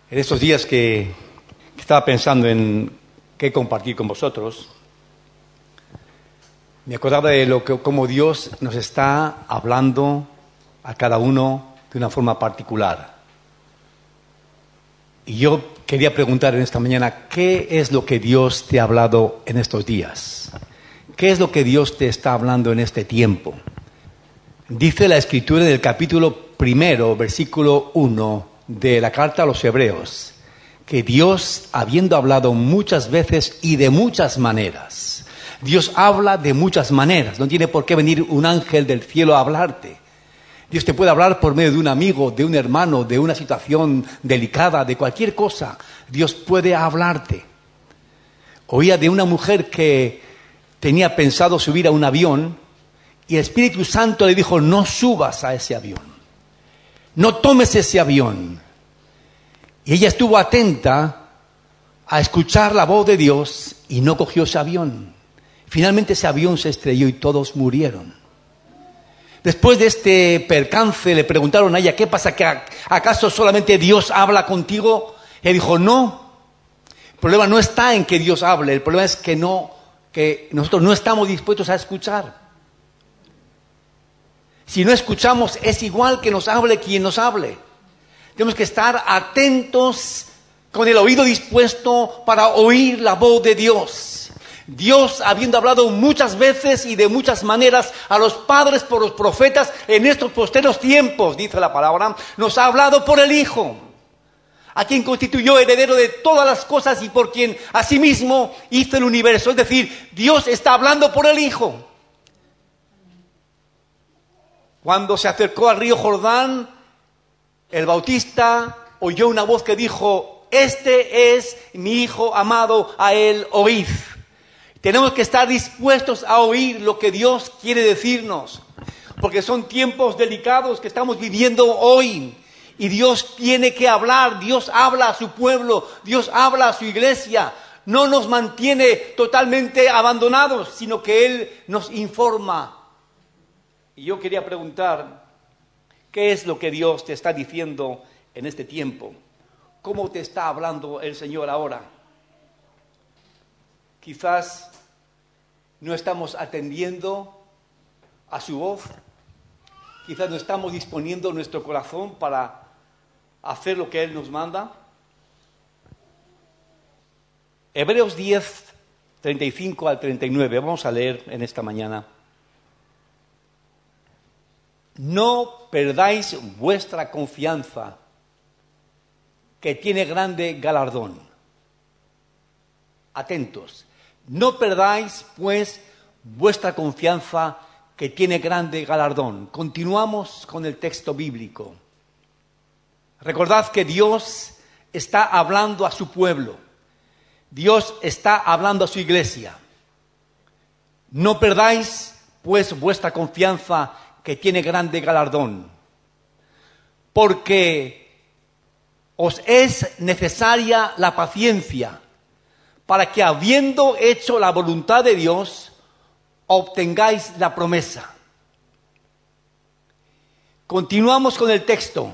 En estos días que estaba pensando en qué compartir con vosotros, me acordaba de cómo Dios nos está hablando a cada uno de una forma particular. Y yo quería preguntar en esta mañana, ¿qué es lo que Dios te ha hablado en estos días? ¿Qué es lo que Dios te está hablando en este tiempo? Dice la Escritura en el capítulo 1, versículo 1 de la carta a los Hebreos, que Dios, habiendo hablado muchas veces y de muchas maneras, Dios habla de muchas maneras, no tiene por qué venir un ángel del cielo a hablarte. Dios te puede hablar por medio de un amigo, de un hermano, de una situación delicada, de cualquier cosa. Dios puede hablarte. Oía de una mujer que tenía pensado subir a un avión y el Espíritu Santo le dijo, no subas a ese avión, no tomes ese avión. Y ella estuvo atenta a escuchar la voz de Dios y no cogió ese avión. Finalmente ese avión se estrelló y todos murieron. Después de este percance le preguntaron a ella, ¿qué pasa? ¿Acaso solamente Dios habla contigo? Ella dijo, no. El problema no está en que Dios hable, el problema es que nosotros no estamos dispuestos a escuchar. Si no escuchamos, es igual que nos hable quien nos hable. Tenemos que estar atentos, con el oído dispuesto para oír la voz de Dios. Dios, habiendo hablado muchas veces y de muchas maneras a los padres por los profetas en estos posteros tiempos, dice la palabra, nos ha hablado por el Hijo, a quien constituyó heredero de todas las cosas y por quien asimismo hizo el universo. Es decir, Dios está hablando por el Hijo. Cuando se acercó al río Jordán, el Bautista oyó una voz que dijo, este es mi Hijo amado, a él oíd. Tenemos que estar dispuestos a oír lo que Dios quiere decirnos, porque son tiempos delicados que estamos viviendo hoy. Y Dios tiene que hablar, Dios habla a su pueblo, Dios habla a su iglesia. No nos mantiene totalmente abandonados, sino que Él nos informa. Y yo quería preguntar, ¿qué es lo que Dios te está diciendo en este tiempo? ¿Cómo te está hablando el Señor ahora? Quizás no estamos atendiendo a su voz, quizás no estamos disponiendo nuestro corazón para hacer lo que Él nos manda. Hebreos 10, 35 al 39, vamos a leer en esta mañana. No perdáis vuestra confianza, que tiene grande galardón. Atentos. No perdáis, pues, vuestra confianza, que tiene grande galardón. Continuamos con el texto bíblico. Recordad que Dios está hablando a su pueblo. Dios está hablando a su iglesia. No perdáis, pues, vuestra confianza, que tiene grande galardón. Porque os es necesaria la paciencia, para que habiendo hecho la voluntad de Dios, obtengáis la promesa. Continuamos con el texto.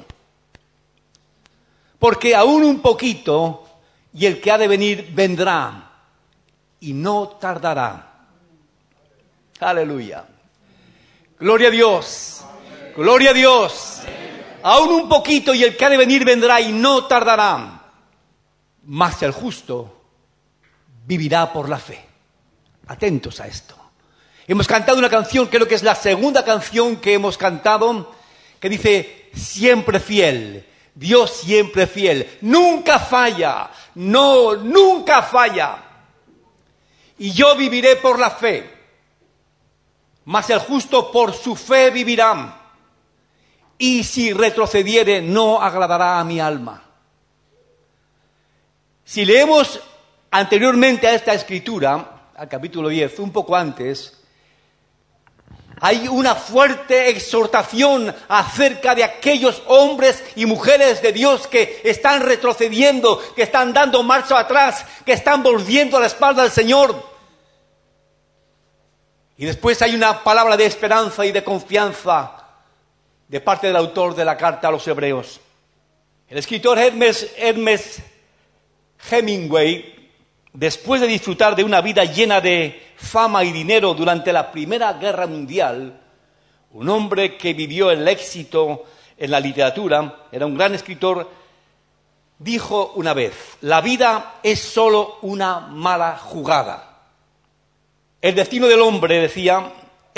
Porque aún un poquito, y el que ha de venir vendrá, y no tardará. Aleluya. Gloria a Dios. Gloria a Dios. Aún un poquito, y el que ha de venir vendrá, y no tardará. Mas el justo vivirá por la fe. Atentos a esto. Hemos cantado una canción, creo que es la segunda canción que hemos cantado, que dice, siempre fiel, Dios siempre fiel, nunca falla, no, nunca falla. Y yo viviré por la fe, mas el justo por su fe vivirá, y si retrocediere no agradará a mi alma. Si leemos anteriormente a esta escritura, al capítulo 10, un poco antes, hay una fuerte exhortación acerca de aquellos hombres y mujeres de Dios que están retrocediendo, que están dando marcha atrás, que están volviendo a la espalda del Señor. Y después hay una palabra de esperanza y de confianza de parte del autor de la carta a los Hebreos. El escritor Ernest Hemingway, después de disfrutar de una vida llena de fama y dinero durante la Primera Guerra Mundial, un hombre que vivió el éxito en la literatura, era un gran escritor, dijo una vez: la vida es solo una mala jugada. El destino del hombre, decía,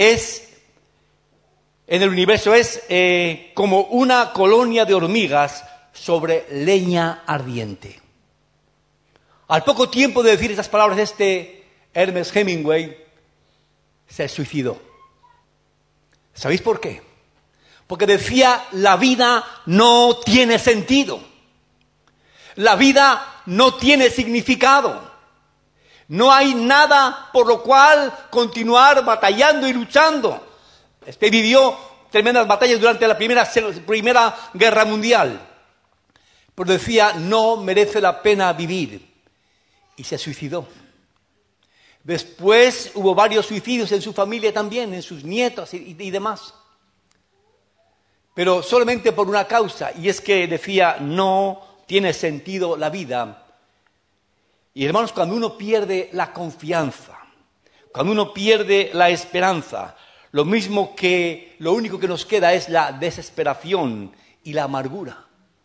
en el universo es como una colonia de hormigas sobre leña ardiente. Al poco tiempo de decir esas palabras, Ernest Hemingway se suicidó. ¿Sabéis por qué? Porque decía: la vida no tiene sentido. La vida no tiene significado. No hay nada por lo cual continuar batallando y luchando. Vivió tremendas batallas durante la primera Guerra Mundial. Pero decía: no merece la pena vivir. Y se suicidó. Después hubo varios suicidios en su familia también, en sus nietos y demás. Pero solamente por una causa, y es que decía: no tiene sentido la vida. Y hermanos, cuando uno pierde la confianza, cuando uno pierde la esperanza, lo único que nos queda es la desesperación y la amargura.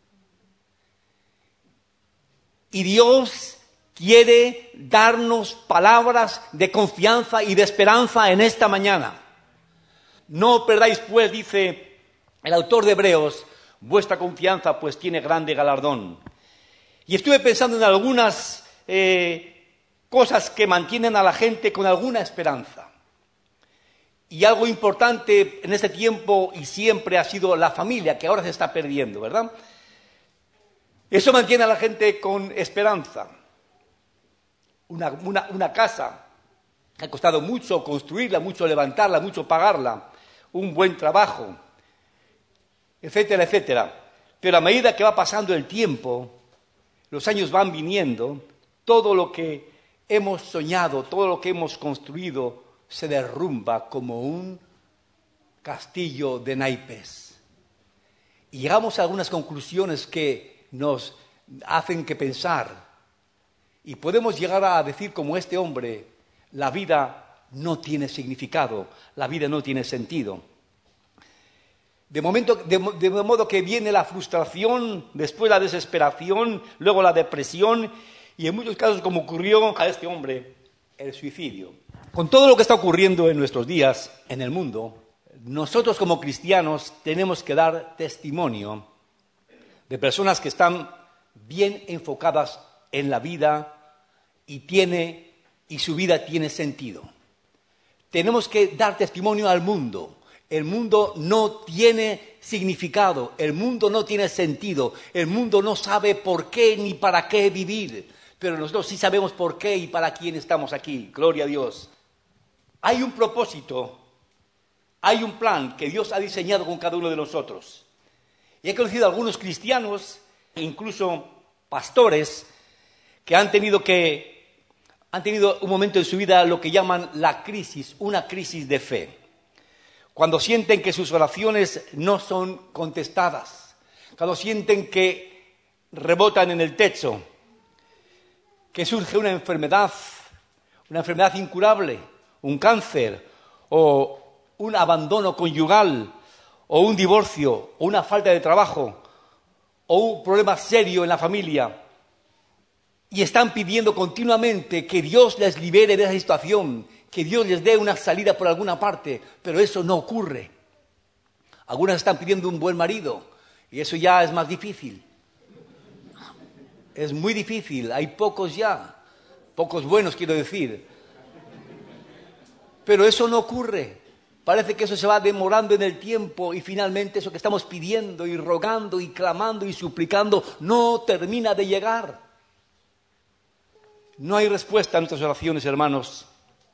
Y Dios quiere darnos palabras de confianza y de esperanza en esta mañana. No perdáis pues, dice el autor de Hebreos, vuestra confianza pues tiene grande galardón. Y estuve pensando en algunas cosas que mantienen a la gente con alguna esperanza. Y algo importante en este tiempo y siempre ha sido la familia, que ahora se está perdiendo, ¿verdad? Eso mantiene a la gente con esperanza. Una casa que ha costado mucho construirla, mucho levantarla, mucho pagarla, un buen trabajo, etcétera, etcétera. Pero a medida que va pasando el tiempo, los años van viniendo, todo lo que hemos soñado, todo lo que hemos construido se derrumba como un castillo de naipes. Y llegamos a algunas conclusiones que nos hacen que pensar. Y podemos llegar a decir como este hombre: la vida no tiene significado, la vida no tiene sentido. De modo que viene la frustración, después la desesperación, luego la depresión y en muchos casos, como ocurrió a este hombre, el suicidio. Con todo lo que está ocurriendo en nuestros días en el mundo, nosotros como cristianos tenemos que dar testimonio de personas que están bien enfocadas en la vida y su vida tiene sentido. Tenemos que dar testimonio al mundo. El mundo no tiene significado, el mundo no tiene sentido, el mundo no sabe por qué ni para qué vivir, pero nosotros sí sabemos por qué y para quién estamos aquí. Gloria a Dios. Hay un propósito, hay un plan que Dios ha diseñado con cada uno de nosotros. Y he conocido a algunos cristianos, incluso pastores, que han tenido un momento en su vida lo que llaman la crisis, una crisis de fe. Cuando sienten que sus oraciones no son contestadas, cuando sienten que rebotan en el techo, que surge una enfermedad incurable, un cáncer, o un abandono conyugal, o un divorcio, o una falta de trabajo, o un problema serio en la familia, y están pidiendo continuamente que Dios les libere de esa situación, que Dios les dé una salida por alguna parte, pero eso no ocurre. Algunas están pidiendo un buen marido, y eso ya es más difícil. Es muy difícil, hay pocos buenos quiero decir. Pero eso no ocurre. Parece que eso se va demorando en el tiempo y finalmente eso que estamos pidiendo y rogando y clamando y suplicando no termina de llegar. No hay respuesta a nuestras oraciones, hermanos.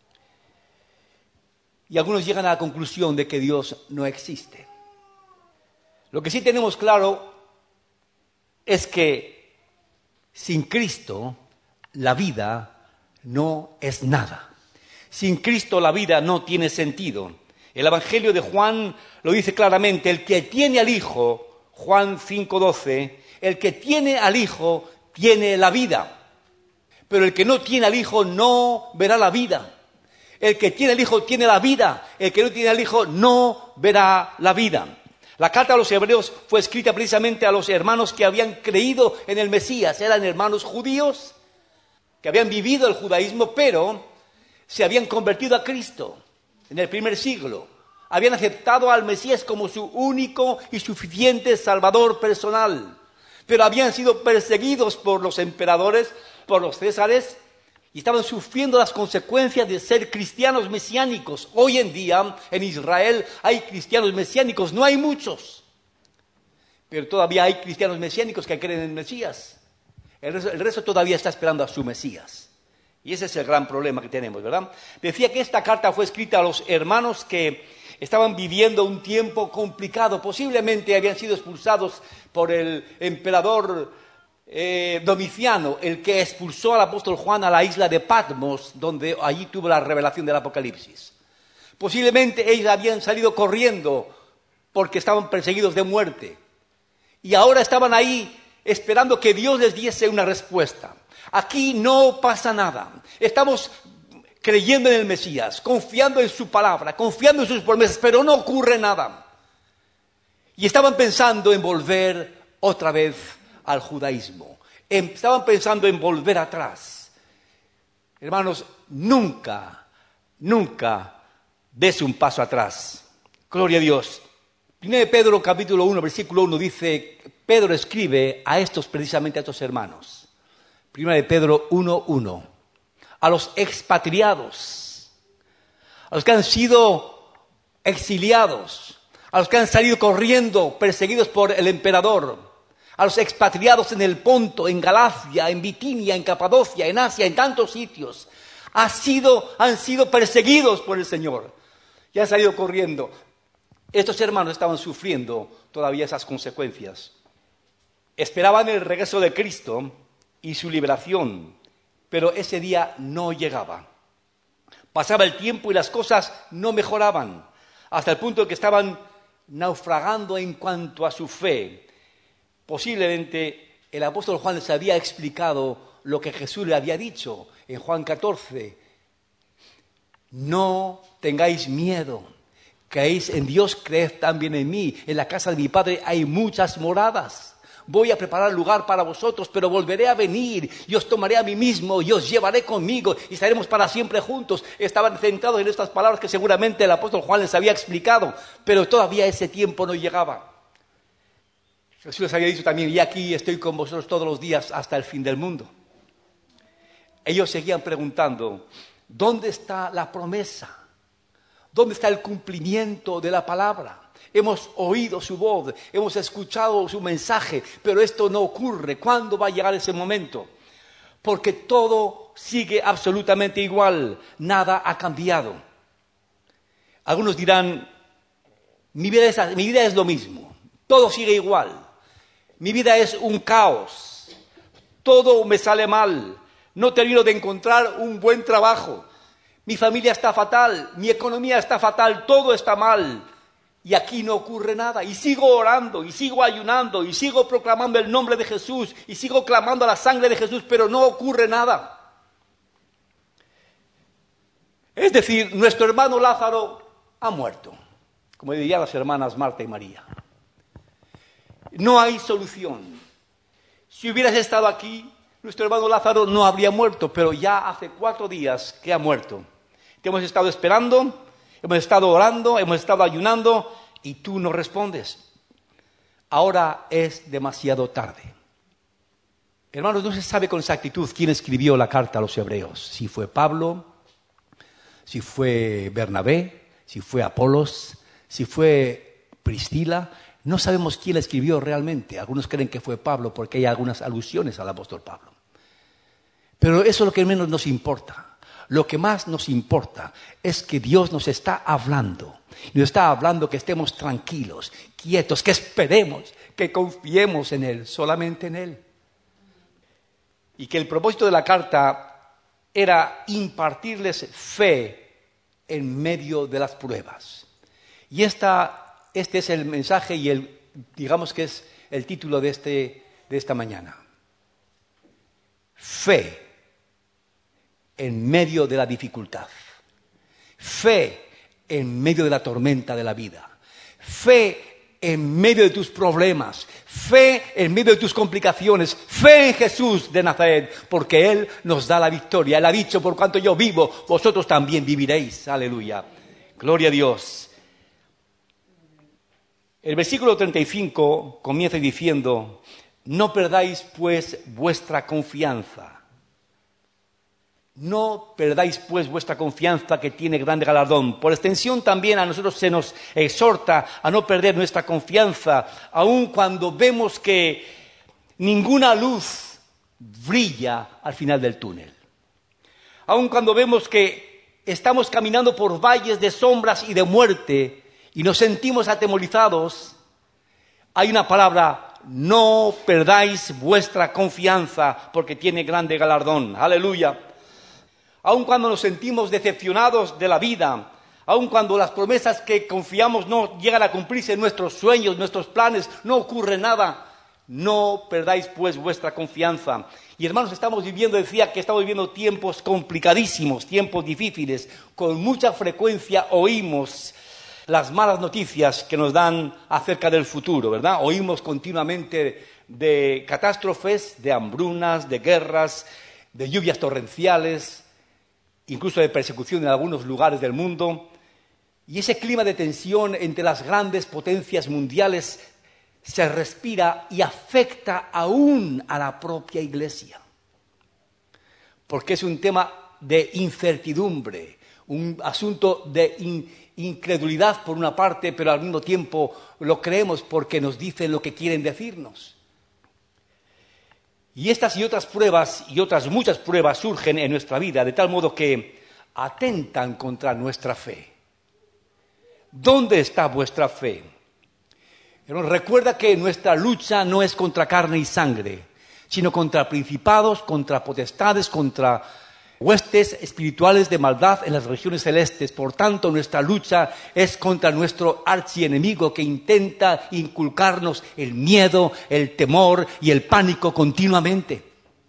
Y algunos llegan a la conclusión de que Dios no existe. Lo que sí tenemos claro es que sin Cristo la vida no es nada. Sin Cristo la vida no tiene sentido. El Evangelio de Juan lo dice claramente: el que tiene al Hijo, Juan 5:12, El que tiene al Hijo tiene la vida. Pero el que no tiene al Hijo no verá la vida. El que tiene al Hijo tiene la vida. El que no tiene al Hijo no verá la vida. La carta a los hebreos fue escrita precisamente a los hermanos que habían creído en el Mesías. Eran hermanos judíos que habían vivido el judaísmo, pero se habían convertido a Cristo en el primer siglo. Habían aceptado al Mesías como su único y suficiente Salvador personal. Pero habían sido perseguidos por los emperadores, por los césares, y estaban sufriendo las consecuencias de ser cristianos mesiánicos. Hoy en día, en Israel, hay cristianos mesiánicos, no hay muchos, pero todavía hay cristianos mesiánicos que creen en el Mesías. El resto todavía está esperando a su Mesías. Y ese es el gran problema que tenemos, ¿verdad? Decía que esta carta fue escrita a los hermanos que estaban viviendo un tiempo complicado. Posiblemente habían sido expulsados por el emperador Domiciano, el que expulsó al apóstol Juan a la isla de Patmos, donde allí tuvo la revelación del Apocalipsis. Posiblemente ellos habían salido corriendo porque estaban perseguidos de muerte. Y ahora estaban ahí esperando que Dios les diese una respuesta. Aquí no pasa nada. Estamos creyendo en el Mesías, confiando en su palabra, confiando en sus promesas, pero no ocurre nada. Y estaban pensando en volver otra vez al judaísmo. Estaban pensando en volver atrás. Hermanos, nunca des un paso atrás. Gloria a Dios. 1 Pedro capítulo 1, versículo 1 dice, Pedro escribe precisamente a estos hermanos. 1 Pedro 1:1. A los expatriados, a los que han sido exiliados, a los que han salido corriendo, perseguidos por el emperador, a los expatriados en el Ponto, en Galacia, en Bitinia, en Capadocia, en Asia, en tantos sitios, han sido perseguidos por el Señor y han salido corriendo. Estos hermanos estaban sufriendo todavía esas consecuencias. Esperaban el regreso de Cristo y su liberación, pero ese día no llegaba. Pasaba el tiempo y las cosas no mejoraban, hasta el punto de que estaban naufragando en cuanto a su fe. Posiblemente el apóstol Juan les había explicado lo que Jesús le había dicho en Juan 14. No tengáis miedo, creéis en Dios, creed también en mí. En la casa de mi Padre hay muchas moradas. Voy a preparar lugar para vosotros, pero volveré a venir y os tomaré a mí mismo y os llevaré conmigo y estaremos para siempre juntos. Estaban centrados en estas palabras que seguramente el apóstol Juan les había explicado, pero todavía ese tiempo no llegaba. Jesús les había dicho también, y aquí estoy con vosotros todos los días hasta el fin del mundo. Ellos seguían preguntando, ¿dónde está la promesa? ¿Dónde está el cumplimiento de la palabra? Hemos oído su voz, hemos escuchado su mensaje, pero esto no ocurre. ¿Cuándo va a llegar ese momento? Porque todo sigue absolutamente igual, nada ha cambiado. Algunos dirán, mi vida es lo mismo, todo sigue igual. Mi vida es un caos, todo me sale mal, no termino de encontrar un buen trabajo, mi familia está fatal, mi economía está fatal, todo está mal. Y aquí no ocurre nada. Y sigo orando, y sigo ayunando, y sigo proclamando el nombre de Jesús, y sigo clamando a la sangre de Jesús, pero no ocurre nada. Es decir, nuestro hermano Lázaro ha muerto, como dirían las hermanas Marta y María. No hay solución. Si hubieras estado aquí, nuestro hermano Lázaro no habría muerto, pero ya hace 4 días que ha muerto. Te hemos estado esperando, hemos estado orando, hemos estado ayunando y tú no respondes. Ahora es demasiado tarde. Hermanos, no se sabe con exactitud quién escribió la carta a los hebreos. Si fue Pablo, si fue Bernabé, si fue Apolos, si fue Priscila. No sabemos quién la escribió realmente. Algunos creen que fue Pablo porque hay algunas alusiones al apóstol Pablo. Pero eso es lo que menos nos importa. Lo que más nos importa es que Dios nos está hablando. Nos está hablando que estemos tranquilos, quietos, que esperemos, que confiemos en Él, solamente en Él. Y que el propósito de la carta era impartirles fe en medio de las pruebas. Y este es el mensaje y digamos que es el título de de esta mañana. Fe en medio de la dificultad. Fe en medio de la tormenta de la vida. Fe en medio de tus problemas. Fe en medio de tus complicaciones. Fe en Jesús de Nazaret, porque Él nos da la victoria. Él ha dicho, por cuanto yo vivo, vosotros también viviréis. Aleluya. Gloria a Dios. El versículo 35 comienza diciendo, no perdáis pues vuestra confianza. No perdáis pues vuestra confianza, que tiene grande galardón. Por extensión también a nosotros se nos exhorta a no perder nuestra confianza, aun cuando vemos que ninguna luz brilla al final del túnel. Aun cuando vemos que estamos caminando por valles de sombras y de muerte y nos sentimos atemorizados, hay una palabra: no perdáis vuestra confianza, porque tiene grande galardón. Aleluya. Aun cuando nos sentimos decepcionados de la vida, aun cuando las promesas que confiamos no llegan a cumplirse, nuestros sueños, nuestros planes, no ocurre nada, no perdáis pues vuestra confianza. Y hermanos, decía que estamos viviendo tiempos complicadísimos, tiempos difíciles. Con mucha frecuencia oímos las malas noticias que nos dan acerca del futuro, ¿verdad? Oímos continuamente de catástrofes, de hambrunas, de guerras, de lluvias torrenciales, incluso de persecución en algunos lugares del mundo. Y ese clima de tensión entre las grandes potencias mundiales se respira y afecta aún a la propia Iglesia. Porque es un tema de incertidumbre, un asunto de incredulidad por una parte, pero al mismo tiempo lo creemos porque nos dicen lo que quieren decirnos. Y estas y otras pruebas y otras muchas pruebas surgen en nuestra vida de tal modo que atentan contra nuestra fe. ¿Dónde está vuestra fe? Pero recuerda que nuestra lucha no es contra carne y sangre, sino contra principados, contra potestades, contra huestes espirituales de maldad en las regiones celestes. Por tanto, nuestra lucha es contra nuestro archienemigo, que intenta inculcarnos el miedo, el temor y el pánico continuamente.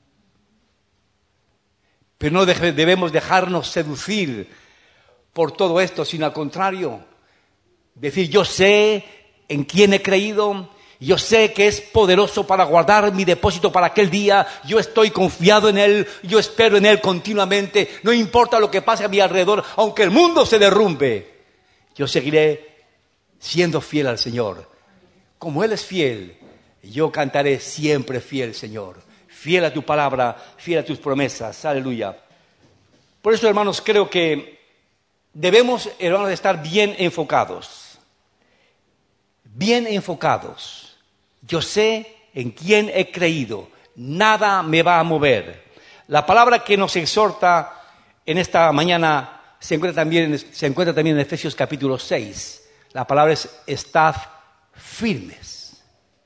Pero no debemos dejarnos seducir por todo esto, sino al contrario, decir: yo sé en quién he creído, yo sé que es poderoso para guardar mi depósito para aquel día, yo estoy confiado en Él, yo espero en Él continuamente, no importa lo que pase a mi alrededor, aunque el mundo se derrumbe, yo seguiré siendo fiel al Señor. Como Él es fiel, yo cantaré siempre fiel, Señor, fiel a tu palabra, fiel a tus promesas, aleluya. Por eso, hermanos, creo que debemos, hermanos, estar bien enfocados. Bien enfocados. Yo sé en quién he creído, nada me va a mover. La palabra que nos exhorta en esta mañana se encuentra también en Efesios capítulo 6. La palabra es: estad firmes.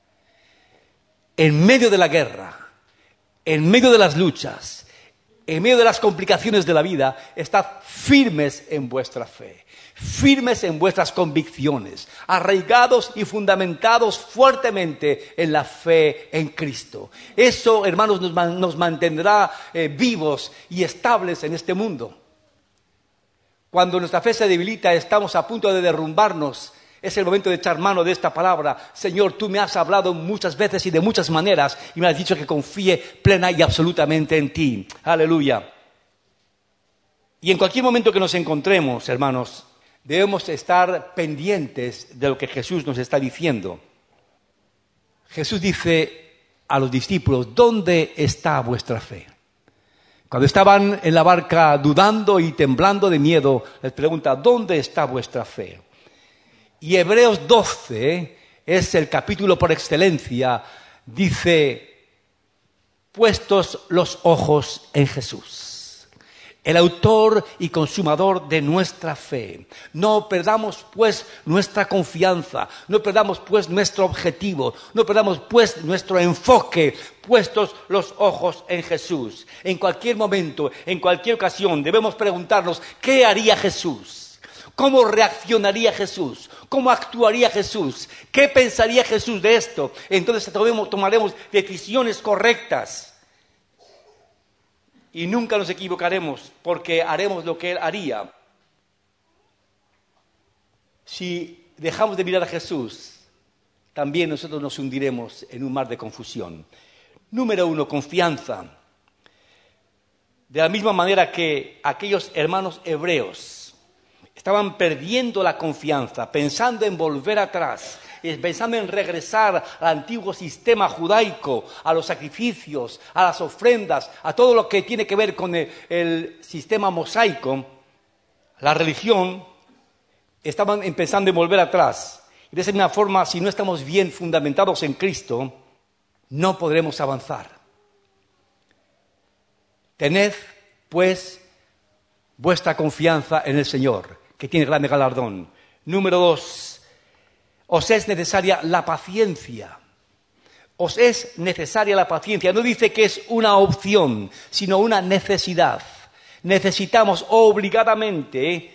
En medio de la guerra, en medio de las luchas, en medio de las complicaciones de la vida, estad firmes en vuestra fe. Firmes en vuestras convicciones, arraigados y fundamentados fuertemente en la fe en Cristo. Eso, hermanos, nos mantendrá vivos y estables en este mundo. Cuando nuestra fe se debilita, estamos a punto de derrumbarnos, es el momento de echar mano de esta palabra. Señor, tú me has hablado muchas veces y de muchas maneras y me has dicho que confíe plena y absolutamente en ti. Aleluya. Y en cualquier momento que nos encontremos, hermanos, debemos estar pendientes de lo que Jesús nos está diciendo. Jesús dice a los discípulos: ¿dónde está vuestra fe? Cuando estaban en la barca dudando y temblando de miedo, les pregunta: ¿dónde está vuestra fe? Y Hebreos 12 es el capítulo por excelencia. Dice: puestos los ojos en Jesús, el autor y consumador de nuestra fe. No perdamos pues nuestra confianza, no perdamos pues nuestro objetivo, no perdamos pues nuestro enfoque, puestos los ojos en Jesús. En cualquier momento, en cualquier ocasión, debemos preguntarnos: ¿qué haría Jesús? ¿Cómo reaccionaría Jesús? ¿Cómo actuaría Jesús? ¿Qué pensaría Jesús de esto? Entonces tomaremos decisiones correctas. Y nunca nos equivocaremos porque haremos lo que Él haría. Si dejamos de mirar a Jesús, también nosotros nos hundiremos en un mar de confusión. Número 1, confianza. De la misma manera que aquellos hermanos hebreos estaban perdiendo la confianza, pensando en volver atrás, pensando en regresar al antiguo sistema judaico, a los sacrificios, a las ofrendas, a todo lo que tiene que ver con el sistema mosaico, la religión, estaban pensando en volver atrás. Y de esa misma forma, si no estamos bien fundamentados en Cristo, no podremos avanzar. Tened, pues, vuestra confianza en el Señor, que tiene grande galardón. Número 2, os es necesaria la paciencia. Os es necesaria la paciencia. No dice que es una opción, sino una necesidad. Necesitamos obligadamente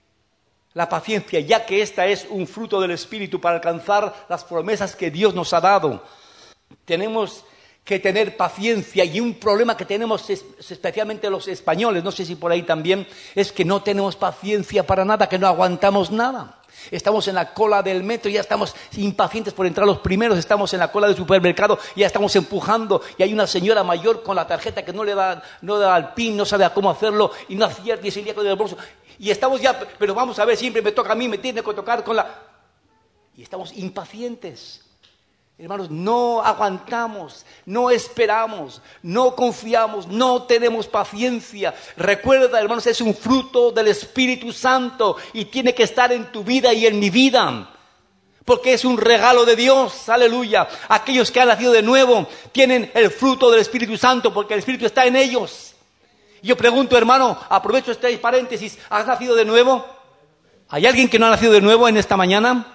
la paciencia, ya que esta es un fruto del Espíritu para alcanzar las promesas que Dios nos ha dado. Tenemos que tener paciencia, y un problema que tenemos especialmente los españoles, no sé si por ahí también, es que no tenemos paciencia para nada, que no aguantamos nada. Estamos en la cola del metro y ya estamos impacientes por entrar los primeros, estamos en la cola del supermercado y ya estamos empujando, y hay una señora mayor con la tarjeta que no le da al PIN, no sabe a cómo hacerlo y no acierta y se lía con el bolso. Y estamos ya, pero vamos a ver, siempre me toca a mí, me tiene que tocar con la... Y estamos impacientes. Hermanos, no aguantamos, no esperamos, no confiamos, no tenemos paciencia. Recuerda, hermanos, es un fruto del Espíritu Santo y tiene que estar en tu vida y en mi vida, porque es un regalo de Dios, aleluya. Aquellos que han nacido de nuevo tienen el fruto del Espíritu Santo porque el Espíritu está en ellos. Yo pregunto, hermano, aprovecho este paréntesis, ¿has nacido de nuevo? ¿Hay alguien que no ha nacido de nuevo en esta mañana?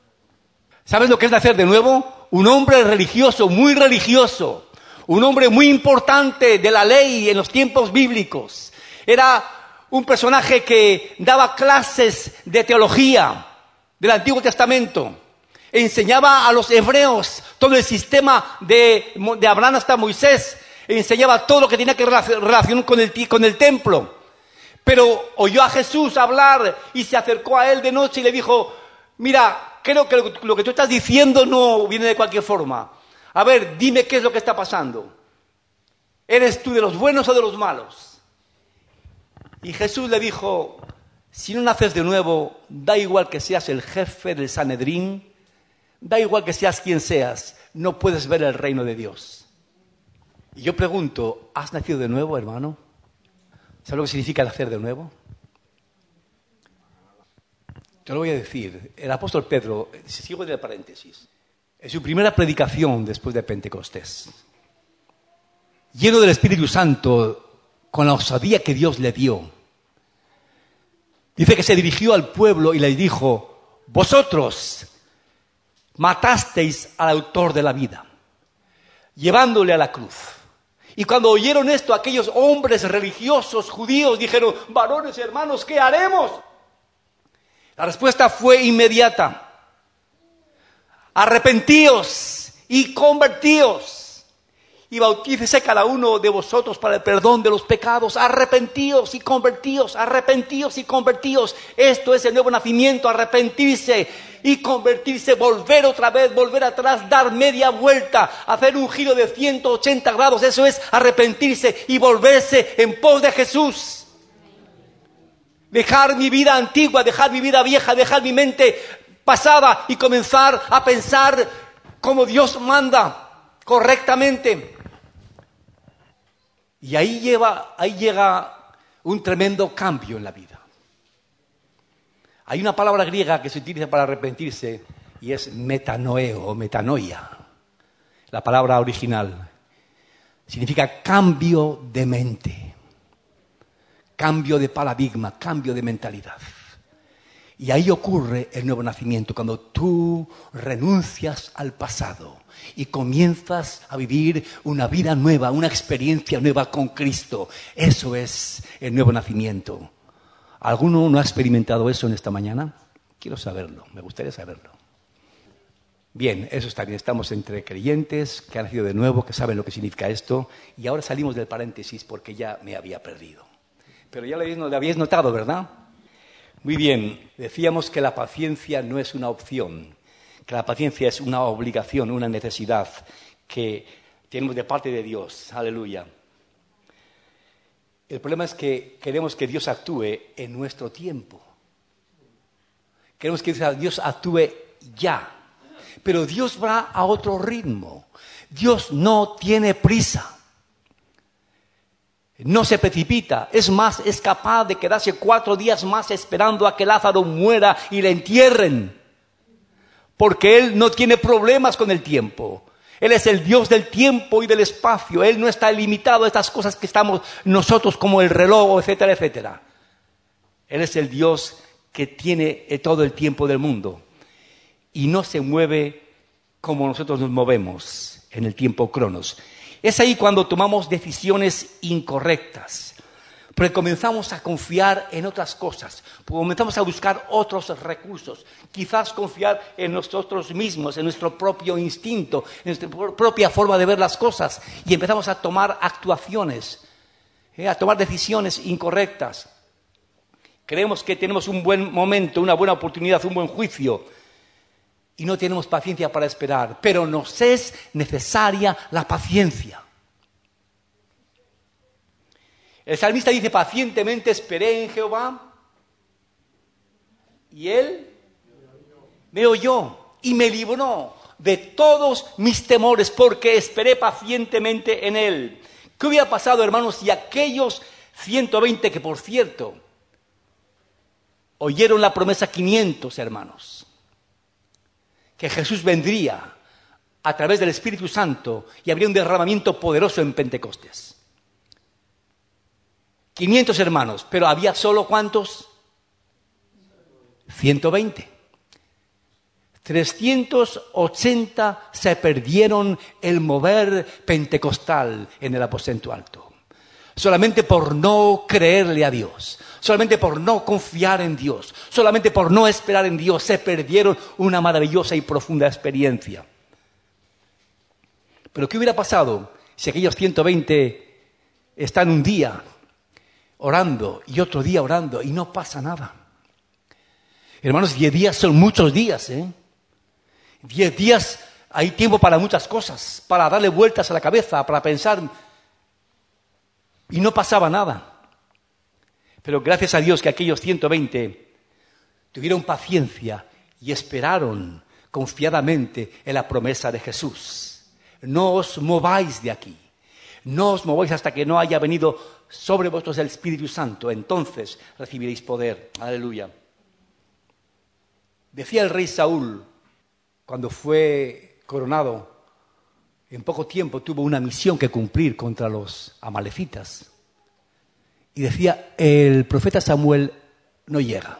¿Sabes lo que es nacer de nuevo? Un hombre religioso, muy religioso, un hombre muy importante de la ley en los tiempos bíblicos. Era un personaje que daba clases de teología del Antiguo Testamento. Enseñaba a los hebreos todo el sistema de Abraham hasta Moisés. Enseñaba todo lo que tenía que relacionar con el templo. Pero oyó a Jesús hablar y se acercó a él de noche y le dijo: mira, creo que lo que tú estás diciendo no viene de cualquier forma. A ver, dime qué es lo que está pasando. ¿Eres tú de los buenos o de los malos? Y Jesús le dijo: si no naces de nuevo, da igual que seas el jefe del Sanedrín, da igual que seas quien seas, no puedes ver el reino de Dios. Y yo pregunto, ¿has nacido de nuevo, hermano? ¿Sabes lo que significa nacer de nuevo? Te lo voy a decir. El apóstol Pedro, sigo en el paréntesis, en su primera predicación después de Pentecostés, lleno del Espíritu Santo, con la osadía que Dios le dio, dice que se dirigió al pueblo y les dijo: vosotros matasteis al autor de la vida, llevándole a la cruz. Y cuando oyeron esto, aquellos hombres religiosos judíos dijeron: varones, hermanos, ¿qué haremos? La respuesta fue inmediata: arrepentíos y convertíos y bautícese cada uno de vosotros para el perdón de los pecados. Arrepentíos y convertíos, arrepentíos y convertíos. Esto es el nuevo nacimiento: arrepentirse y convertirse, volver otra vez, volver atrás, dar media vuelta, hacer un giro de 180 grados. Eso es arrepentirse y volverse en pos de Jesús. Dejar mi vida antigua, dejar mi vida vieja, dejar mi mente pasada y comenzar a pensar como Dios manda, correctamente. Y ahí llega un tremendo cambio en la vida. Hay una palabra griega que se utiliza para arrepentirse y es metanoeo o metanoia. La palabra original significa cambio de mente, cambio de paradigma, cambio de mentalidad. Y ahí ocurre el nuevo nacimiento, cuando tú renuncias al pasado y comienzas a vivir una vida nueva, una experiencia nueva con Cristo. Eso es el nuevo nacimiento. ¿Alguno no ha experimentado eso en esta mañana? Quiero saberlo, me gustaría saberlo. Bien, eso está bien. Estamos entre creyentes que han nacido de nuevo, que saben lo que significa esto. Y ahora salimos del paréntesis porque ya me había perdido. Pero ya lo habéis notado, ¿verdad? Muy bien, decíamos que la paciencia no es una opción, que la paciencia es una obligación, una necesidad que tenemos de parte de Dios. Aleluya. El problema es que queremos que Dios actúe en nuestro tiempo. Queremos que Dios actúe ya. Pero Dios va a otro ritmo. Dios no tiene prisa. No se precipita. Es más, es capaz de quedarse 4 días más esperando a que Lázaro muera y le entierren. Porque Él no tiene problemas con el tiempo. Él es el Dios del tiempo y del espacio. Él no está limitado a estas cosas que estamos nosotros como el reloj, etcétera, etcétera. Él es el Dios que tiene todo el tiempo del mundo. Y no se mueve como nosotros nos movemos en el tiempo cronos. Es ahí cuando tomamos decisiones incorrectas, porque comenzamos a confiar en otras cosas, comenzamos a buscar otros recursos, quizás confiar en nosotros mismos, en nuestro propio instinto, en nuestra propia forma de ver las cosas, y empezamos a tomar actuaciones, a tomar decisiones incorrectas. Creemos que tenemos un buen momento, una buena oportunidad, un buen juicio, y no tenemos paciencia para esperar, pero nos es necesaria la paciencia. El salmista dice, pacientemente esperé en Jehová, y Él me oyó y me libró de todos mis temores, porque esperé pacientemente en Él. ¿Qué hubiera pasado, hermanos, si aquellos 120, que por cierto, oyeron la promesa 500, hermanos, que Jesús vendría a través del Espíritu Santo y habría un derramamiento poderoso en Pentecostés? 500 hermanos, pero había solo ¿cuántos? 120. 380 se perdieron el mover pentecostal en el aposento alto. Solamente por no creerle a Dios, solamente por no confiar en Dios, solamente por no esperar en Dios, se perdieron una maravillosa y profunda experiencia. Pero ¿qué hubiera pasado si aquellos 120 están un día orando y otro día orando y no pasa nada? Hermanos, 10 días son muchos días, 10 días hay tiempo para muchas cosas, para darle vueltas a la cabeza, para pensar, y no pasaba nada. Pero gracias a Dios que aquellos 120 tuvieron paciencia y esperaron confiadamente en la promesa de Jesús. No os mováis de aquí, no os mováis hasta que no haya venido sobre vosotros el Espíritu Santo, entonces recibiréis poder. Aleluya. Decía el rey Saúl, cuando fue coronado, en poco tiempo tuvo una misión que cumplir contra los amalecitas. Y decía, el profeta Samuel no llega.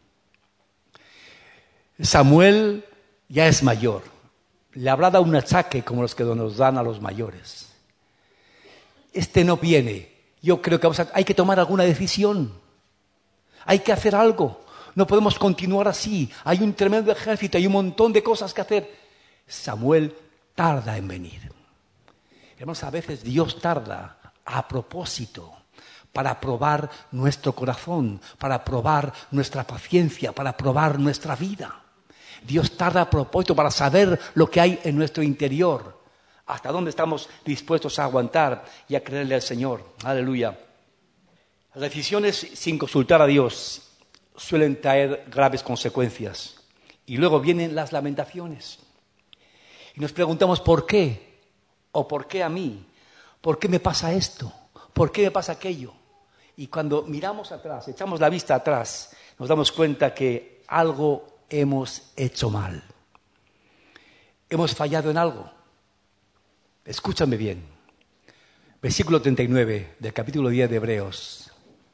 Samuel ya es mayor. Le habrá dado un achaque como los que nos dan a los mayores. Este no viene. Yo creo que hay que tomar alguna decisión. Hay que hacer algo. No podemos continuar así. Hay un tremendo ejército, hay un montón de cosas que hacer. Samuel tarda en venir. Hermanos, a veces Dios tarda a propósito para probar nuestro corazón, para probar nuestra paciencia, para probar nuestra vida. Dios tarda a propósito para saber lo que hay en nuestro interior, hasta dónde estamos dispuestos a aguantar y a creerle al Señor. Aleluya. Las decisiones sin consultar a Dios suelen traer graves consecuencias. Y luego vienen las lamentaciones. Y nos preguntamos ¿por qué? ¿O por qué a mí? ¿Por qué me pasa esto? ¿Por qué me pasa aquello? Y cuando miramos atrás, echamos la vista atrás, nos damos cuenta que algo hemos hecho mal. Hemos fallado en algo. Escúchame bien. Versículo 39 del capítulo 10 de Hebreos.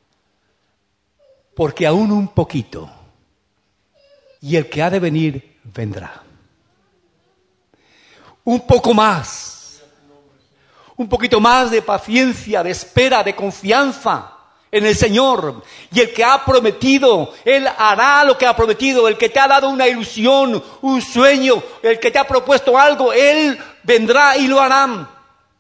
Porque aún un poquito, y el que ha de venir, vendrá. Un poco más. Un poquito más de paciencia, de espera, de confianza en el Señor. Y el que ha prometido, Él hará lo que ha prometido. El que te ha dado una ilusión, un sueño, el que te ha propuesto algo, Él vendrá y lo hará.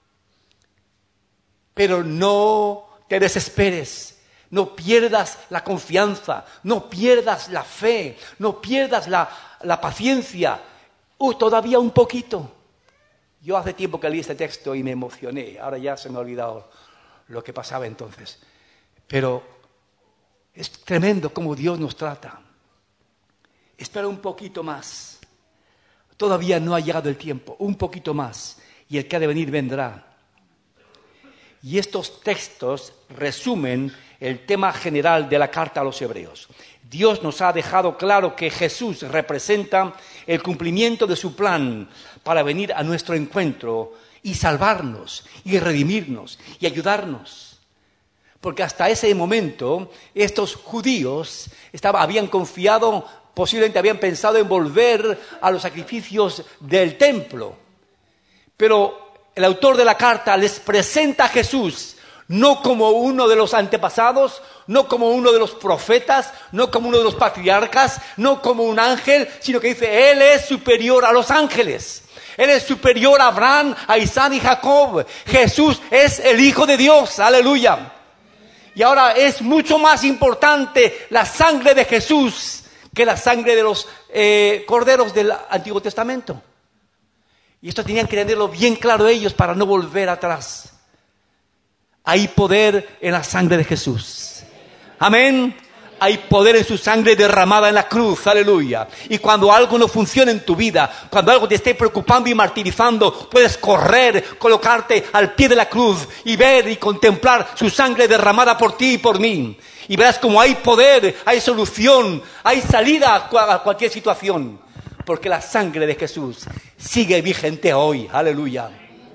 Pero no te desesperes, no pierdas la confianza, no pierdas la fe, no pierdas la paciencia. Todavía un poquito. Yo hace tiempo que leí este texto y me emocioné. Ahora ya se me ha olvidado lo que pasaba entonces. Pero es tremendo cómo Dios nos trata. Espera un poquito más. Todavía no ha llegado el tiempo. Un poquito más. Y el que ha de venir vendrá. Y estos textos resumen el tema general de la carta a los Hebreos. Dios nos ha dejado claro que Jesús representa el cumplimiento de su plan para venir a nuestro encuentro y salvarnos, y redimirnos, y ayudarnos. Porque hasta ese momento estos judíos habían confiado, posiblemente habían pensado en volver a los sacrificios del templo. Pero el autor de la carta les presenta a Jesús no como uno de los antepasados, no como uno de los profetas, no como uno de los patriarcas, no como un ángel, sino que dice, Él es superior a los ángeles. Él es superior a Abraham, a Isaac y Jacob. Jesús es el Hijo de Dios. Aleluya. Y ahora es mucho más importante la sangre de Jesús que la sangre de los corderos del Antiguo Testamento. Y esto tenían que tenerlo bien claro ellos para no volver atrás. Hay poder en la sangre de Jesús. Amén. Hay poder en su sangre derramada en la cruz. Aleluya. Y cuando algo no funciona en tu vida, cuando algo te esté preocupando y martirizando, puedes correr, colocarte al pie de la cruz y ver y contemplar su sangre derramada por ti y por mí. Y verás como hay poder, hay solución, hay salida a cualquier situación. Porque la sangre de Jesús sigue vigente hoy. Aleluya.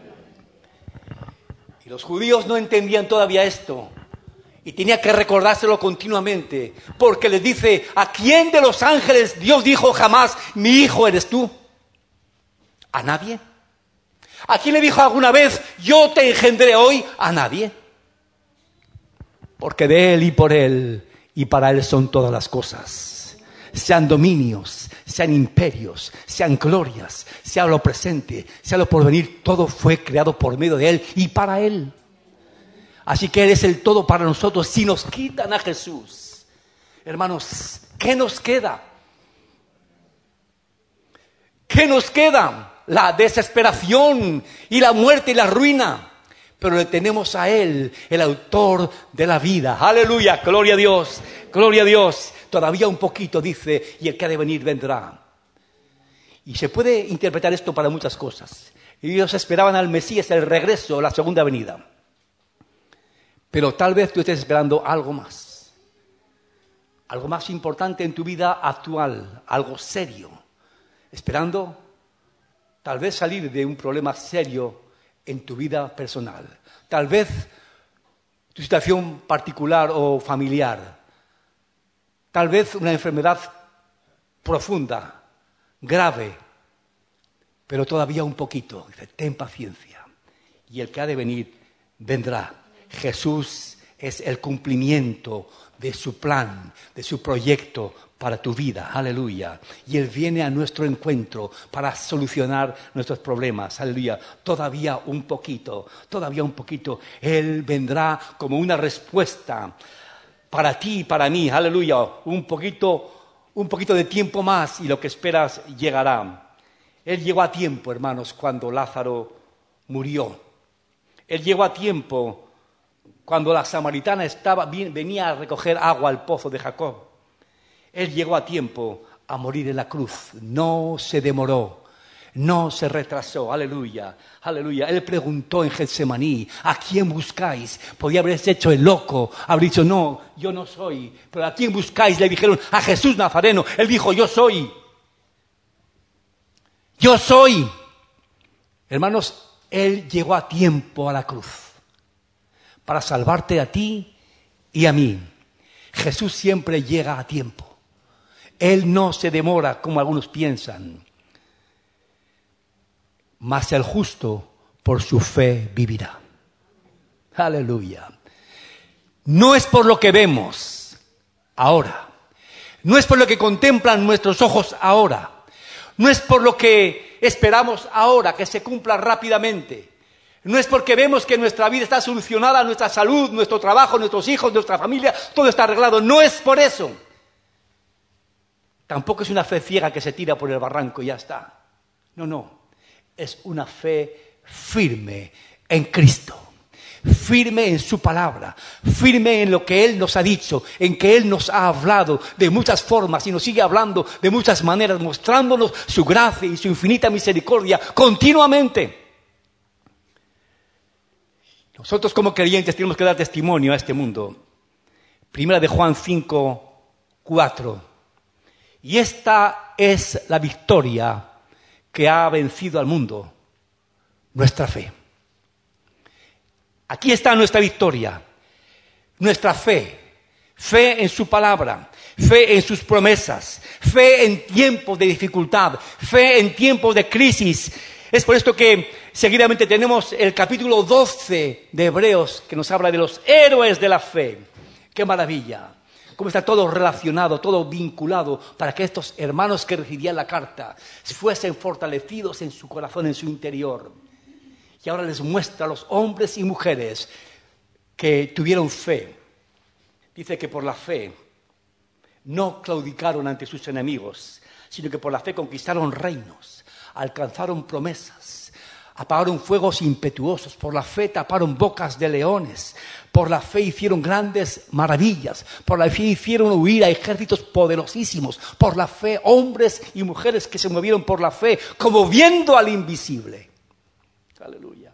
Y los judíos no entendían todavía esto. Y tenía que recordárselo continuamente. Porque les dice, ¿a quién de los ángeles Dios dijo jamás, mi hijo eres tú? ¿A nadie? ¿A quién le dijo alguna vez, yo te engendré hoy? A nadie. Porque de Él y por Él y para Él son todas las cosas. Sean dominios, sean imperios, sean glorias, sea lo presente, sea lo porvenir, todo fue creado por medio de Él y para Él. Así que Él es el todo para nosotros. Si nos quitan a Jesús, hermanos, ¿qué nos queda? ¿Qué nos queda? La desesperación y la muerte y la ruina. Pero le tenemos a Él, el autor de la vida. ¡Aleluya! ¡Gloria a Dios! ¡Gloria a Dios! Todavía un poquito, dice, y el que ha de venir vendrá. Y se puede interpretar esto para muchas cosas. Ellos esperaban al Mesías, el regreso, la segunda venida. Pero tal vez tú estés esperando algo más. Algo más importante en tu vida actual, algo serio. Esperando tal vez salir de un problema serio en tu vida personal. Tal vez tu situación particular o familiar. Tal vez una enfermedad profunda, grave, pero todavía un poquito. Dice, ten paciencia. Y el que ha de venir, vendrá. Jesús es el cumplimiento de su plan, de su proyecto para tu vida. Aleluya. Y Él viene a nuestro encuentro para solucionar nuestros problemas. Aleluya. Todavía un poquito. Él vendrá como una respuesta para ti y para mí. Aleluya. Un poquito de tiempo más y lo que esperas llegará. Él llegó a tiempo, hermanos, cuando Lázaro murió. Él llegó a tiempo cuando la samaritana venía a recoger agua al pozo de Jacob. Él llegó a tiempo a morir en la cruz. No se demoró. No se retrasó. Aleluya. Aleluya. Él preguntó en Getsemaní, ¿a quién buscáis? Podía haberse hecho el loco. Habría dicho, no, yo no soy. Pero ¿a quién buscáis? Le dijeron, a Jesús Nazareno. Él dijo, yo soy. Yo soy. Hermanos, Él llegó a tiempo a la cruz para salvarte a ti y a mí. Jesús siempre llega a tiempo. Él no se demora como algunos piensan. Mas el justo por su fe vivirá. Aleluya. no es por lo que vemos ahora, no es por lo que contemplan nuestros ojos ahora, no es por lo que esperamos ahora que se cumpla rápidamente, no es porque vemos que nuestra vida está solucionada, nuestra salud, nuestro trabajo, nuestros hijos, nuestra familia, todo está arreglado, no es por eso. Tampoco es una fe ciega que se tira por el barranco y ya está. No, es una fe firme en Cristo. Firme en su palabra, firme en lo que Él nos ha dicho, en que Él nos ha hablado de muchas formas y nos sigue hablando de muchas maneras, mostrándonos su gracia y su infinita misericordia continuamente. Nosotros como creyentes tenemos que dar testimonio a este mundo. Primera de Juan 5:4. Y esta es la victoria que ha vencido al mundo, nuestra fe. Aquí está nuestra victoria, nuestra fe en su palabra, fe en sus promesas, fe en tiempos de dificultad, fe en tiempos de crisis. Es por esto que seguidamente tenemos el capítulo 12 de Hebreos que nos habla de los héroes de la fe. ¡Qué maravilla! Cómo está todo relacionado, todo vinculado para que estos hermanos que recibían la carta fuesen fortalecidos en su corazón, en su interior. Y ahora les muestra a los hombres y mujeres que tuvieron fe. Dice que por la fe no claudicaron ante sus enemigos, sino que por la fe conquistaron reinos, alcanzaron promesas, apagaron fuegos impetuosos, por la fe taparon bocas de leones, por la fe hicieron grandes maravillas, por la fe hicieron huir a ejércitos poderosísimos, por la fe hombres y mujeres que se movieron por la fe, como viendo al invisible. Aleluya.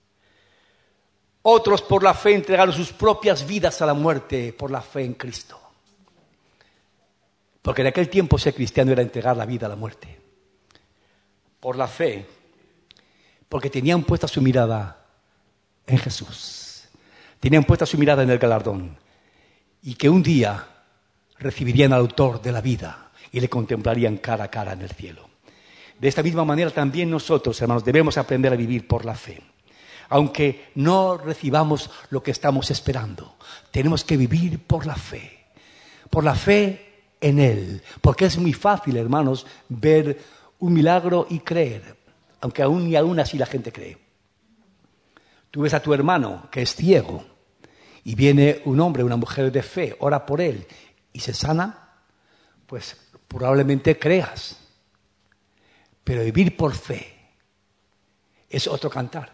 Otros por la fe entregaron sus propias vidas a la muerte por la fe en Cristo. Porque en aquel tiempo ser cristiano era entregar la vida a la muerte. Por la fe, porque tenían puesta su mirada en Jesús. Tenían puesta su mirada en el galardón. Y que un día recibirían al autor de la vida y le contemplarían cara a cara en el cielo. De esta misma manera también nosotros, hermanos, debemos aprender a vivir por la fe. Aunque no recibamos lo que estamos esperando, tenemos que vivir por la fe. Por la fe en Él. Porque es muy fácil, hermanos, ver un milagro y creer. Aunque aún y aún así la gente cree. Tú ves a tu hermano que es ciego y viene un hombre, una mujer de fe, ora por él y se sana, pues probablemente creas. Pero vivir por fe es otro cantar.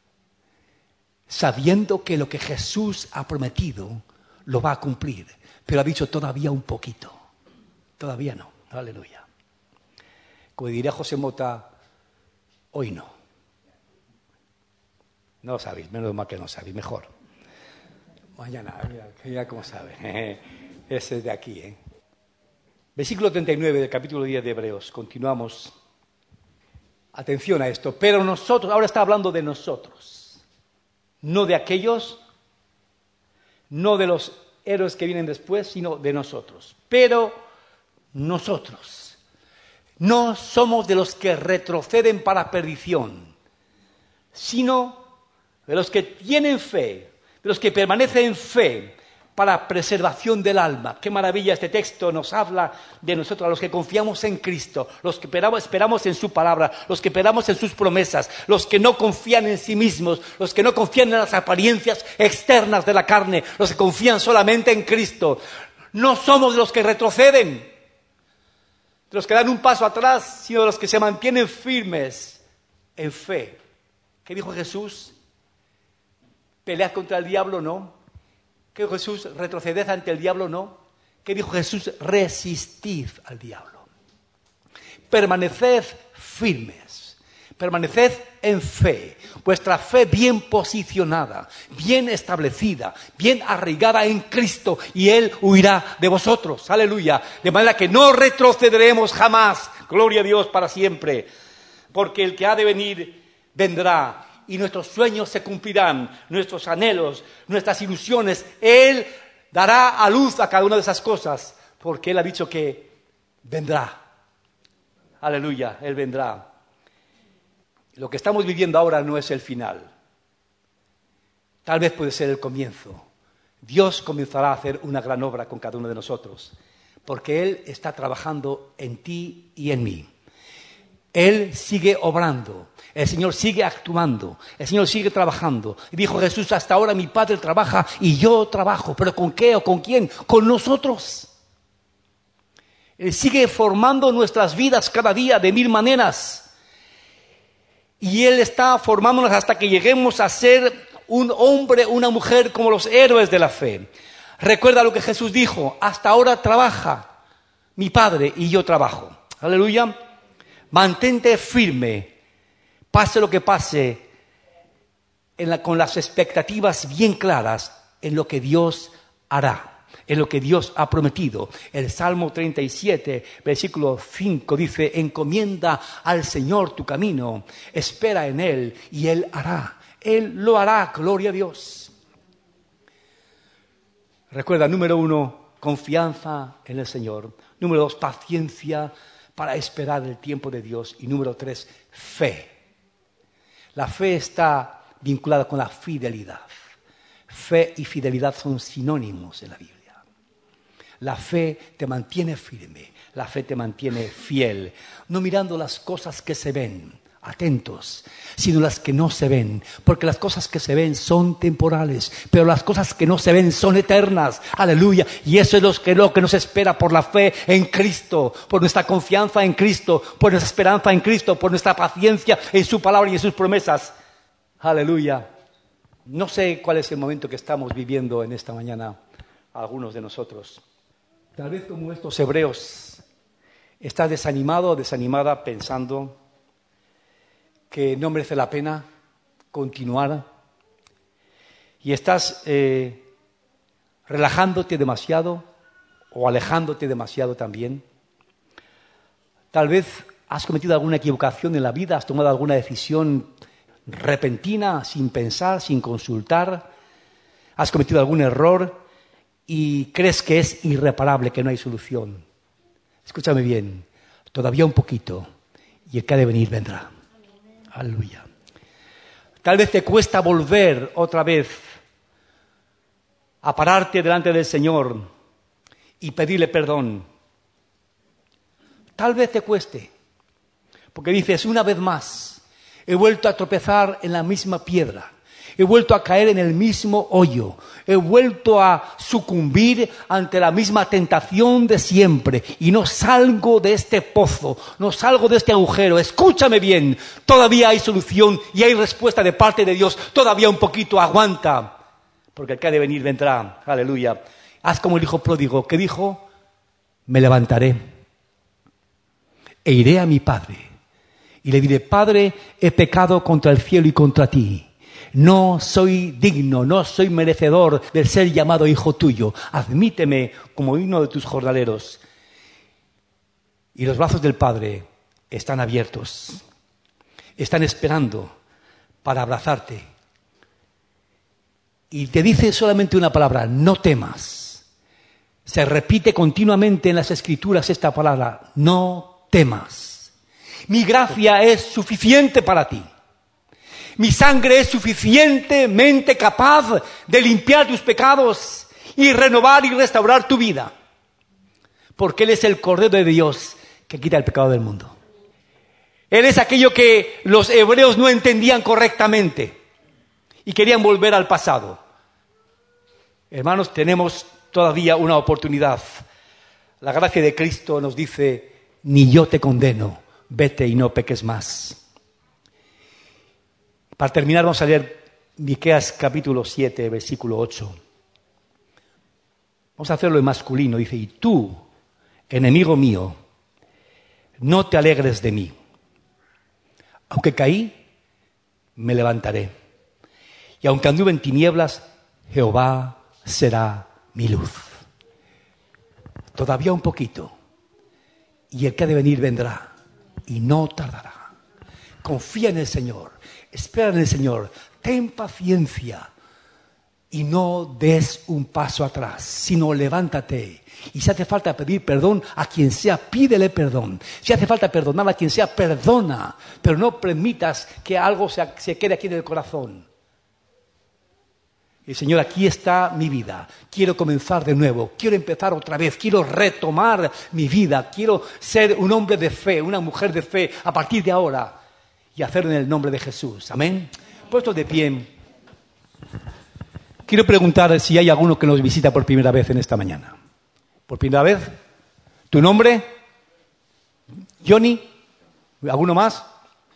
Sabiendo que lo que Jesús ha prometido lo va a cumplir. Pero ha dicho todavía un poquito. Todavía no. Aleluya. Como diría José Mota, hoy no. No lo sabéis, menos mal que no sabéis, mejor. Mañana, mira cómo saben. Ese es de aquí. Versículo 39 del capítulo 10 de Hebreos. Continuamos. Atención a esto. Pero nosotros, ahora está hablando de nosotros. No de aquellos, no de los héroes que vienen después, sino de nosotros. Pero nosotros no somos de los que retroceden para perdición, sino de los que tienen fe, de los que permanecen en fe para preservación del alma. Qué maravilla, este texto nos habla de nosotros, a los que confiamos en Cristo, los que esperamos en su palabra, los que esperamos en sus promesas, los que no confían en sí mismos, los que no confían en las apariencias externas de la carne, los que confían solamente en Cristo. No somos de los que retroceden, de los que dan un paso atrás, sino de los que se mantienen firmes en fe. ¿Qué dijo Jesús? ¿Pelead contra el diablo? No. ¿Qué dijo Jesús? ¿Retroceded ante el diablo? No. ¿Qué dijo Jesús? Resistid al diablo. Permaneced firmes. Permaneced en fe. Vuestra fe bien posicionada, bien establecida, bien arraigada en Cristo, y Él huirá de vosotros. Aleluya. De manera que no retrocederemos jamás. Gloria a Dios para siempre. Porque el que ha de venir, vendrá. Y nuestros sueños se cumplirán, nuestros anhelos, nuestras ilusiones. Él dará a luz a cada una de esas cosas, porque Él ha dicho que vendrá. Aleluya, Él vendrá. Lo que estamos viviendo ahora no es el final. Tal vez puede ser el comienzo Dios comenzará a hacer una gran obra con cada uno de nosotros, porque Él está trabajando en ti y en mí. Él sigue obrando, el Señor sigue actuando, el Señor sigue trabajando. Y dijo Jesús, hasta ahora mi Padre trabaja y yo trabajo. ¿Pero con qué o con quién? Con nosotros. Él sigue formando nuestras vidas cada día de mil maneras. Y Él está formándonos hasta que lleguemos a ser un hombre, una mujer como los héroes de la fe. Recuerda lo que Jesús dijo, hasta ahora trabaja mi Padre y yo trabajo. Aleluya. Mantente firme, pase lo que pase, con las expectativas bien claras en lo que Dios hará, en lo que Dios ha prometido. El Salmo 37, versículo 5 dice, encomienda al Señor tu camino, espera en Él y Él hará. Él lo hará, gloria a Dios. Recuerda, número 1, confianza en el Señor. Número 2, paciencia para esperar el tiempo de Dios. Y número 3, fe. La fe está vinculada con la fidelidad. Fe y fidelidad son sinónimos en la Biblia. La fe te mantiene firme, la fe te mantiene fiel, no mirando las cosas que se ven, atentos, sino las que no se ven, porque las cosas que se ven son temporales, pero las cosas que no se ven son eternas. Aleluya. Y eso es lo que nos espera por la fe en Cristo, por nuestra confianza en Cristo, por nuestra esperanza en Cristo, por nuestra paciencia en su palabra y en sus promesas. Aleluya. No sé cuál es el momento que estamos viviendo en esta mañana, algunos de nosotros. Tal vez como estos hebreos, estás desanimado o desanimada pensando que no merece la pena continuar y estás relajándote demasiado o alejándote demasiado también. Tal vez has cometido alguna equivocación en la vida, has tomado alguna decisión repentina, sin pensar, sin consultar, has cometido algún error y crees que es irreparable, que no hay solución. Escúchame bien, todavía un poquito y el que ha de venir vendrá. Aleluya. Tal vez te cuesta volver otra vez a pararte delante del Señor y pedirle perdón. Tal vez te cueste, porque dices, una vez más, he vuelto a tropezar en la misma piedra. He vuelto a caer en el mismo hoyo. He vuelto a sucumbir ante la misma tentación de siempre. Y no salgo de este pozo, no salgo de este agujero. Escúchame bien, todavía hay solución y hay respuesta de parte de Dios. Todavía un poquito, aguanta. Porque el que ha de venir vendrá. Aleluya. Haz como el hijo pródigo, que dijo, me levantaré e iré a mi padre. Y le diré, Padre, he pecado contra el cielo y contra ti. No soy digno, no soy merecedor de ser llamado hijo tuyo. Admíteme como uno de tus jornaleros. Y los brazos del Padre están abiertos. Están esperando para abrazarte. Y te dice solamente una palabra, no temas. Se repite continuamente en las Escrituras esta palabra, no temas. Mi gracia es suficiente para ti. Mi sangre es suficientemente capaz de limpiar tus pecados y renovar y restaurar tu vida. Porque Él es el Cordero de Dios que quita el pecado del mundo. Él es aquello que los hebreos no entendían correctamente y querían volver al pasado. Hermanos, tenemos todavía una oportunidad. La gracia de Cristo nos dice, ni yo te condeno, vete y no peques más. Para terminar, vamos a leer Miqueas capítulo 7, versículo 8. Vamos a hacerlo en masculino. Dice, y tú, enemigo mío, no te alegres de mí. Aunque caí, me levantaré. Y aunque anduve en tinieblas, Jehová será mi luz. Todavía un poquito. Y el que ha de venir vendrá. Y no tardará. Confía en el Señor. Espera en el Señor, ten paciencia y no des un paso atrás, sino levántate. Y si hace falta pedir perdón a quien sea, pídele perdón. Si hace falta perdonar a quien sea, perdona. Pero no permitas que algo se quede aquí en el corazón. Y Señor, aquí está mi vida. Quiero comenzar de nuevo. Quiero empezar otra vez. Quiero retomar mi vida. Quiero ser un hombre de fe, una mujer de fe a partir de ahora. Y hacerlo en el nombre de Jesús. Amén. Puestos de pie. Quiero preguntar si hay alguno que nos visita por primera vez en esta mañana. ¿Por primera vez? ¿Tu nombre? ¿Johnny? ¿Alguno más?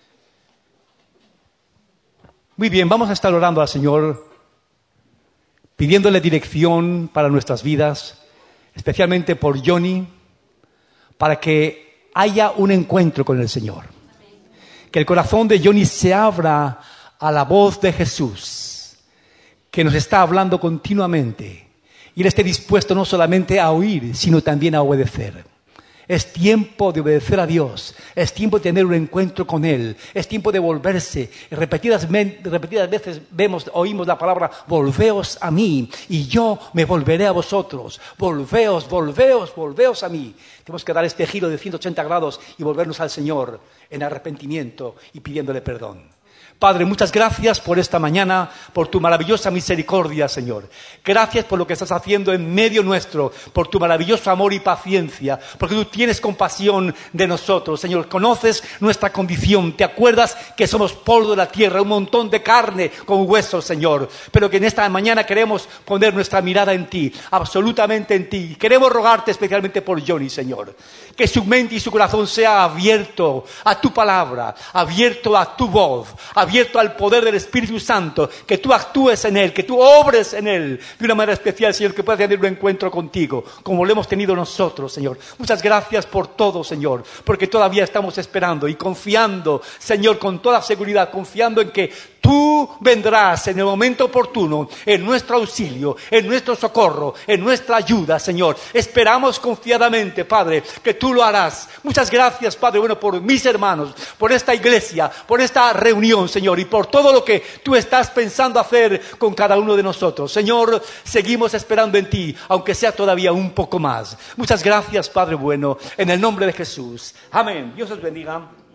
Muy bien, vamos a estar orando al Señor, pidiéndole dirección para nuestras vidas, especialmente por Johnny, para que haya un encuentro con el Señor. Que el corazón de Johnny se abra a la voz de Jesús, que nos está hablando continuamente, y él esté dispuesto no solamente a oír, sino también a obedecer. Es tiempo de obedecer a Dios, es tiempo de tener un encuentro con Él, es tiempo de volverse. Repetidas veces oímos la palabra, volveos a mí, y yo me volveré a vosotros. Volveos, volveos, volveos a mí. Tenemos que dar este giro de 180 grados y volvernos al Señor en arrepentimiento y pidiéndole perdón. Padre, muchas gracias por esta mañana, por tu maravillosa misericordia, Señor. Gracias por lo que estás haciendo en medio nuestro, por tu maravilloso amor y paciencia, porque tú tienes compasión de nosotros, Señor. Conoces nuestra condición, te acuerdas que somos polvo de la tierra, un montón de carne con huesos, Señor. Pero que en esta mañana queremos poner nuestra mirada en ti, absolutamente en ti. Queremos rogarte especialmente por Johnny, Señor. Que su mente y su corazón sea abierto a tu palabra, abierto a tu voz, abierto al poder del Espíritu Santo, que tú actúes en él, que tú obres en él de una manera especial, Señor, que pueda tener un encuentro contigo, como lo hemos tenido nosotros, Señor. Muchas gracias por todo, Señor, porque todavía estamos esperando y confiando, Señor, con toda seguridad, confiando en que tú vendrás en el momento oportuno, en nuestro auxilio, en nuestro socorro, en nuestra ayuda, Señor. Esperamos confiadamente, Padre, que tú lo harás. Muchas gracias, Padre, bueno, por mis hermanos, por esta iglesia, por esta reunión, Señor, y por todo lo que tú estás pensando hacer con cada uno de nosotros. Señor, seguimos esperando en ti, aunque sea todavía un poco más. Muchas gracias, Padre bueno, en el nombre de Jesús. Amén. Dios os bendiga.